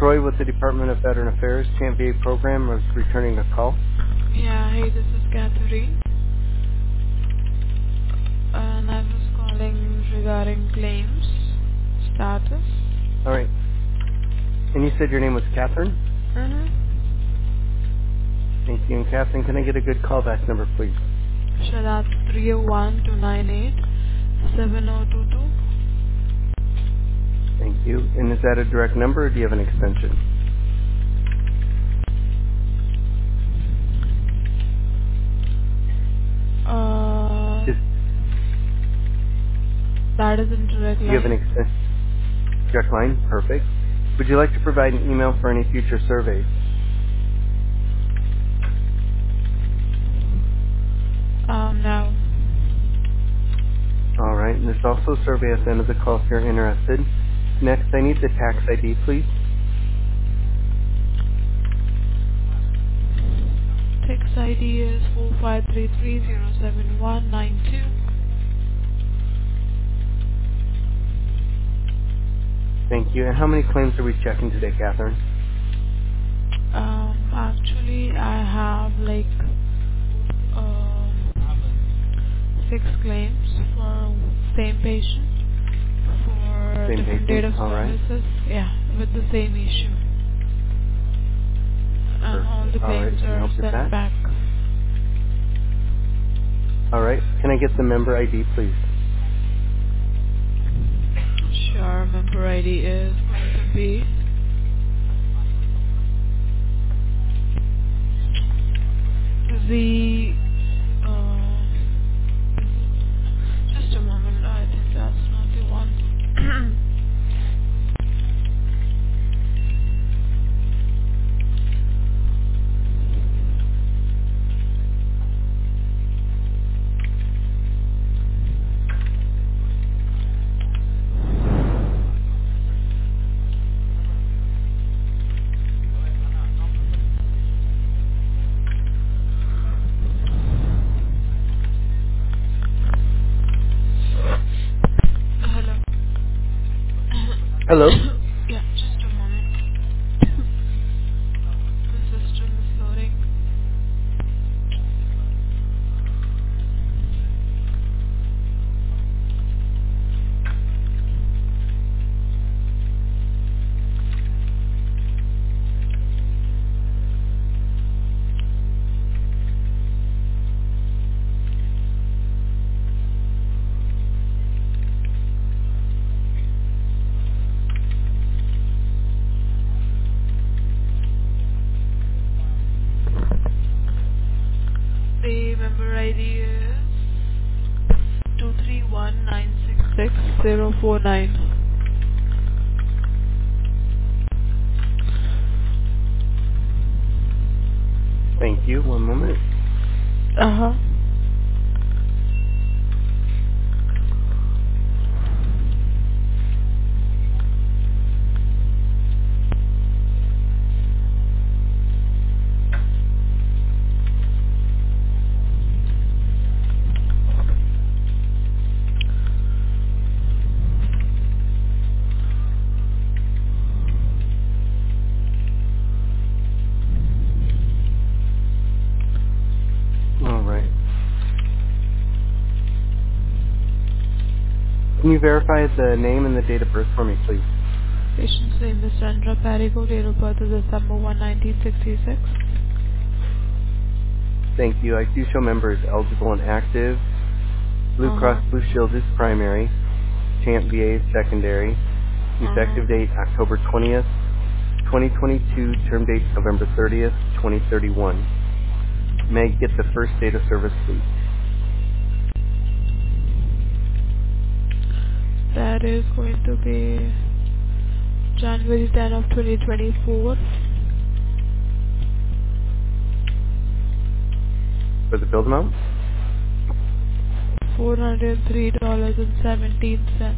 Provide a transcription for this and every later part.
Roy with the Department of Veteran Affairs, Champ VA program, was returning a call. Yeah, hey, this is Catherine. And I was calling regarding claims status. All right. And you said your name was Catherine? Mm-hmm. Thank you. And Catherine, can I get a good callback number, please? Sure, that's 301-298-7022. Thank you. And is that a direct number, or do you have an extension? That is in direct Do you have an line. direct line? Perfect. Would you like to provide an email for any future surveys? No. All right. And there's also a survey at the end of the call if you're interested. Next, I need the tax ID, please. Tax ID is 4533-07192. Thank you. And how many claims are we checking today, Catherine? Actually, I have like 6 claims for same patient for Same different patient? date of All right. services. Yeah, with the same issue. And all the Perfect. All right. claims I can are help with sent that. back. All right. Can I get the member ID, please? Sure, member ID is going to be the just a moment, I think that's not the one. Hello. Hello? Yeah, just a moment. The system is loading. The member ID is 231966049. Thank you. One moment. Uh-huh. All right. Can you verify the name and the date of birth for me, please? Patient's name is Chandra Parigo, date of birth is December 1, 1966. Thank you. I do show member is eligible and active. Blue Cross Blue Shield is primary. Champ VA is secondary. Effective date October 20th, 2022. Term date November 30th, 2031. May I get the first date of service, please? That is going to be January 10 of 2024. For the build amount? $403.17.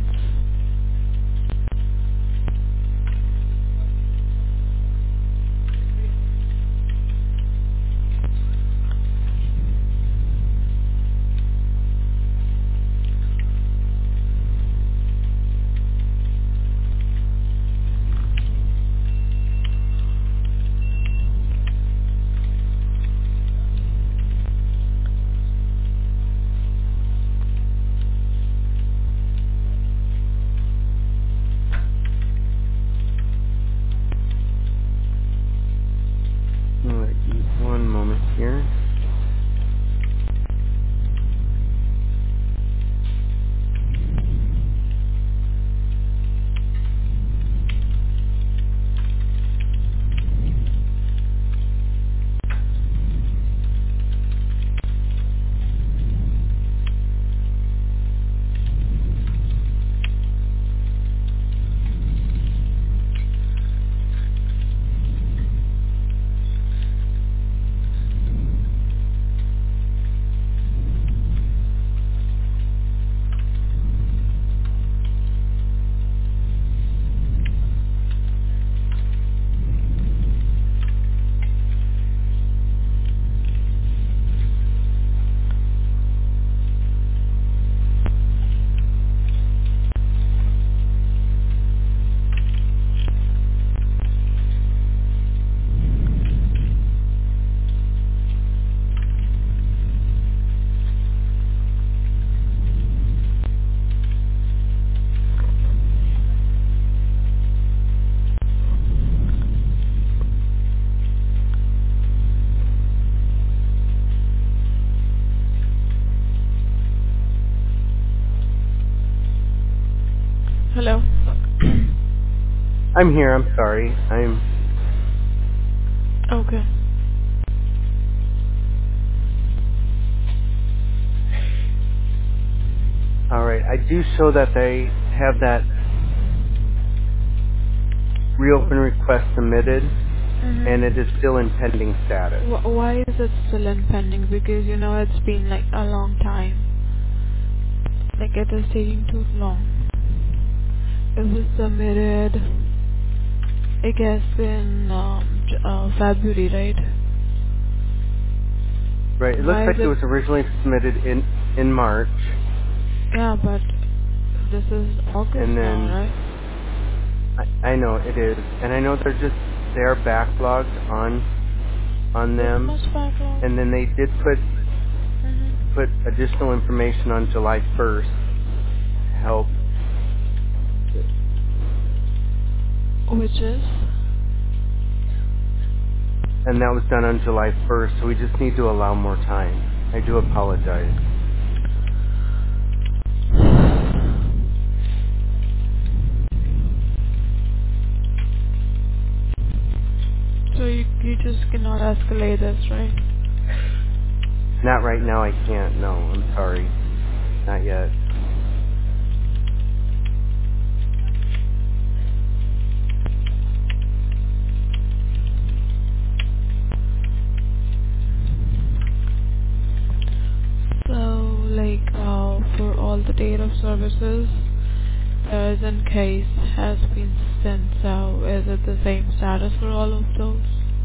I'm here. I'm sorry. Okay. All right. I do show that they have that reopen request submitted, and it is still in pending status. Why is it still in pending? Because it's been like a long time. Like it is taking too long. It was submitted, I guess, in February, right? Right. It looks Why like is it was originally submitted in March. Yeah, but this is August And then now, right? I know it is, and I know they're backlogged on This them, much backlog? and then they did put additional information on July 1st to help, Which is? and that was done on July 1st. So we just need to allow more time. I do apologize. So you just cannot escalate this, right? Not right now. I can't. No, I'm sorry. Not yet. So, like, for all the date of services, there is in case has been sent. So, is it the same status for all of those?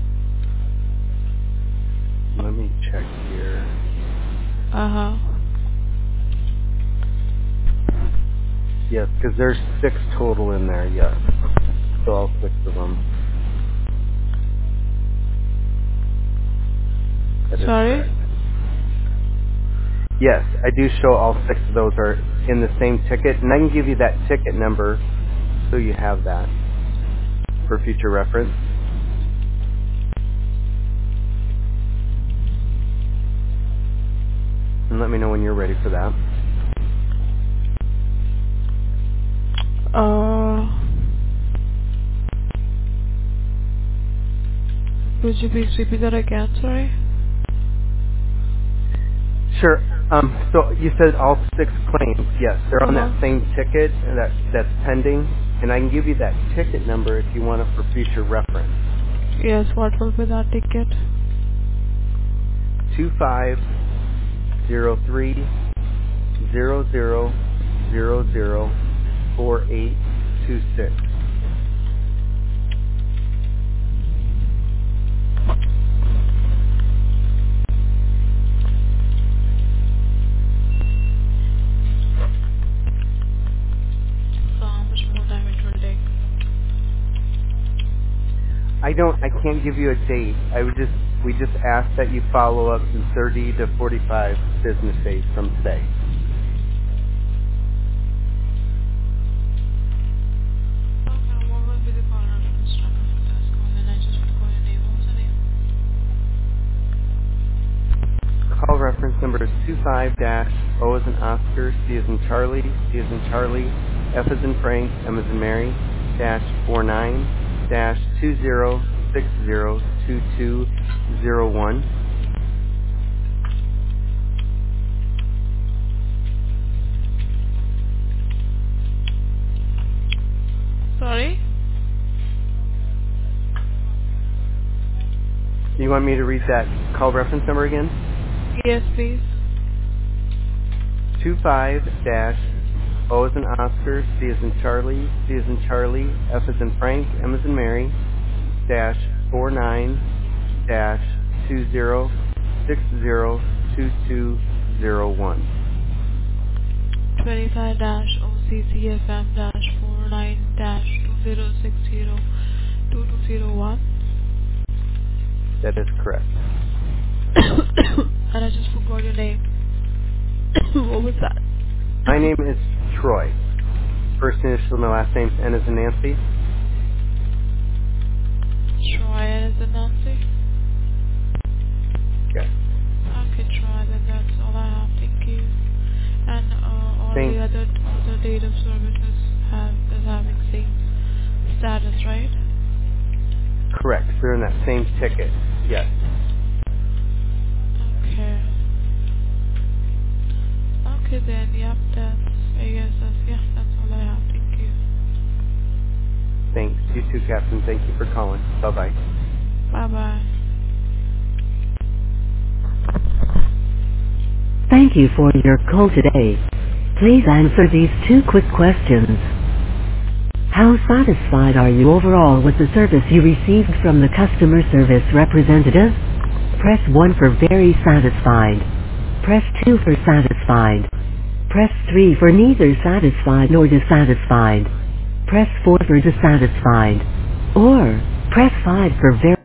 Let me check here. Yes, because there's 6 total in there. Yes, so all 6 of them. That is Sorry? correct. Yes, I do show all 6 of those are in the same ticket, and I can give you that ticket number so you have that for future reference. And let me know when you're ready for that. Would you please repeat that again? Sorry. Sure. So you said all 6 claims. Yes, they're on that same ticket that's pending, and I can give you that ticket number if you want it for future reference. Yes, what will be that ticket? 250300004826. So how much more time it will take? I can't give you a date. We just ask that you follow up in 30 to 45 business days from today. Okay, what will be the call reference number for this call? And I just will call your name. What was the name? Call reference number is 25-O as in Oscar, C as in Charlie, C as in Charlie, F as in Frank, M as in Mary, -49-20602201. Sorry? You want me to read that call reference number again? Yes, please. 25-O as in Oscar, C as in Charlie, C as in Charlie, F as in Frank, M as in Mary, -49-20602201. 25-OCCFM-49-2060-2201. That is correct. And I just forgot your name. What was that? My name is Troy. First initial, my last name's N as in Nancy. Troy, and is it Nancy? Yes. Okay, Troy, then that's all I have. Thank you. And all Thanks. the other date of services is having same status, right? Correct. They're in that same ticket. Yes. Okay. Okay then, yep, that's all I have. Thank you. Thanks. You too, Captain. Thank you for calling. Bye-bye. Bye-bye. Thank you for your call today. Please answer these 2 quick questions. How satisfied are you overall with the service you received from the customer service representative? Press 1 for very satisfied. Press 2 for satisfied. Press 3 for neither satisfied nor dissatisfied. Press 4 for dissatisfied. Or, press 5 for very